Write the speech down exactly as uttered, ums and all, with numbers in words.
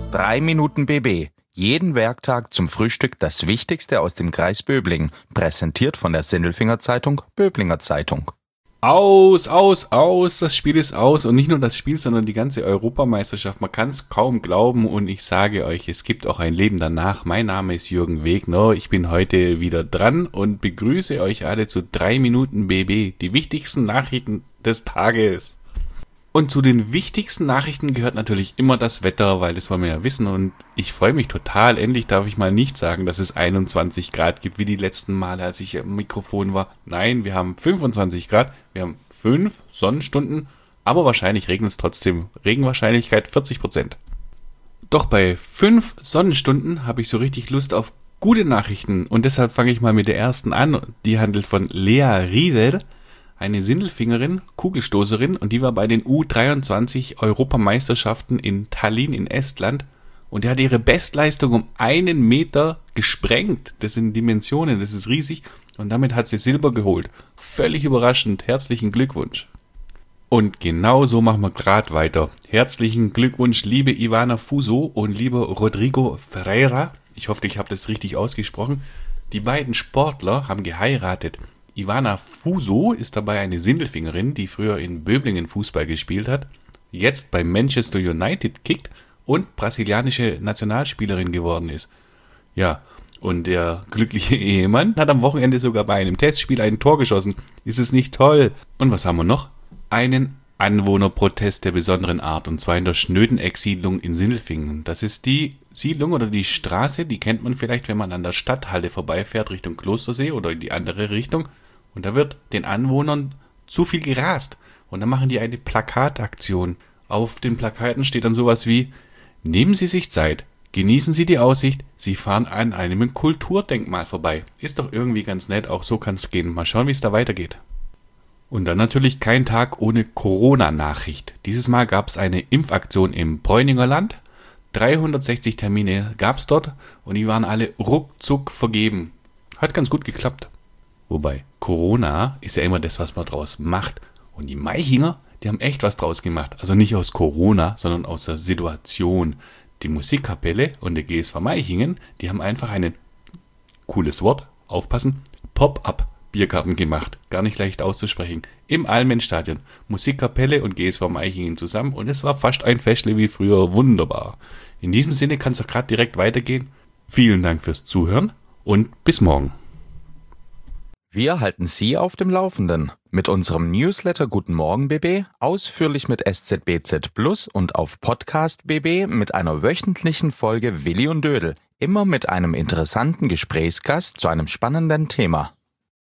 drei Minuten B B. Jeden Werktag zum Frühstück das Wichtigste aus dem Kreis Böblingen. Präsentiert von der Sindelfinger Zeitung, Böblinger Zeitung. Aus, aus, aus, das Spiel ist aus und nicht nur das Spiel, sondern die ganze Europameisterschaft. Man kann es kaum glauben und ich sage euch, es gibt auch ein Leben danach. Mein Name ist Jürgen Wegner, ich bin heute wieder dran und begrüße euch alle zu drei Minuten B B, die wichtigsten Nachrichten des Tages. Und zu den wichtigsten Nachrichten gehört natürlich immer das Wetter, weil das wollen wir ja wissen und ich freue mich total. Endlich darf ich mal nicht sagen, dass es einundzwanzig Grad gibt, wie die letzten Male, als ich am Mikrofon war. Nein, wir haben fünfundzwanzig Grad, wir haben fünf Sonnenstunden, aber wahrscheinlich regnet es trotzdem. Regenwahrscheinlichkeit vierzig Prozent. Doch bei fünf Sonnenstunden habe ich so richtig Lust auf gute Nachrichten und deshalb fange ich mal mit der ersten an. Die handelt von Lea Rieder. Eine Sindelfingerin, Kugelstoßerin, und die war bei den U dreiundzwanzig Europameisterschaften in Tallinn in Estland und die hat ihre Bestleistung um einen Meter gesprengt. Das sind Dimensionen, das ist riesig und damit hat sie Silber geholt. Völlig überraschend, herzlichen Glückwunsch. Und genau so machen wir gerade weiter. Herzlichen Glückwunsch, liebe Ivana Fuso und lieber Rodrigo Ferreira. Ich hoffe, ich habe das richtig ausgesprochen. Die beiden Sportler haben geheiratet. Ivana Fuso ist dabei eine Sindelfingerin, die früher in Böblingen Fußball gespielt hat, jetzt bei Manchester United kickt und brasilianische Nationalspielerin geworden ist. Ja, und der glückliche Ehemann hat am Wochenende sogar bei einem Testspiel ein Tor geschossen. Ist es nicht toll? Und was haben wir noch? Einen Anwohnerprotest der besonderen Art, und zwar in der Schnödeneck-Siedlung in Sindelfingen. Das ist die Siedlung oder die Straße, die kennt man vielleicht, wenn man an der Stadthalle vorbeifährt, Richtung Klostersee oder in die andere Richtung. Und da wird den Anwohnern zu viel gerast. Und dann machen die eine Plakataktion. Auf den Plakaten steht dann sowas wie: Nehmen Sie sich Zeit, genießen Sie die Aussicht, Sie fahren an einem Kulturdenkmal vorbei. Ist doch irgendwie ganz nett, auch so kann es gehen. Mal schauen, wie es da weitergeht. Und dann natürlich kein Tag ohne Corona-Nachricht. Dieses Mal gab es eine Impfaktion im Bräuninger Land. dreihundertsechzig Termine gab es dort und die waren alle ruckzuck vergeben. Hat ganz gut geklappt. Wobei, Corona ist ja immer das, was man draus macht. Und die Maichinger, die haben echt was draus gemacht. Also nicht aus Corona, sondern aus der Situation. Die Musikkapelle und der G S V Maichingen, die haben einfach einen, cooles Wort, aufpassen, Pop-up-Biergarten gemacht. Gar nicht leicht auszusprechen. Im Almenstadion. Musikkapelle und G S V Maichingen zusammen und es war fast ein Festle wie früher. Wunderbar. In diesem Sinne kann es doch gerade direkt weitergehen. Vielen Dank fürs Zuhören und bis morgen. Wir halten Sie auf dem Laufenden mit unserem Newsletter Guten Morgen B B, ausführlich mit S Z B Z Plus und auf Podcast B B mit einer wöchentlichen Folge Willi und Dödel, immer mit einem interessanten Gesprächsgast zu einem spannenden Thema.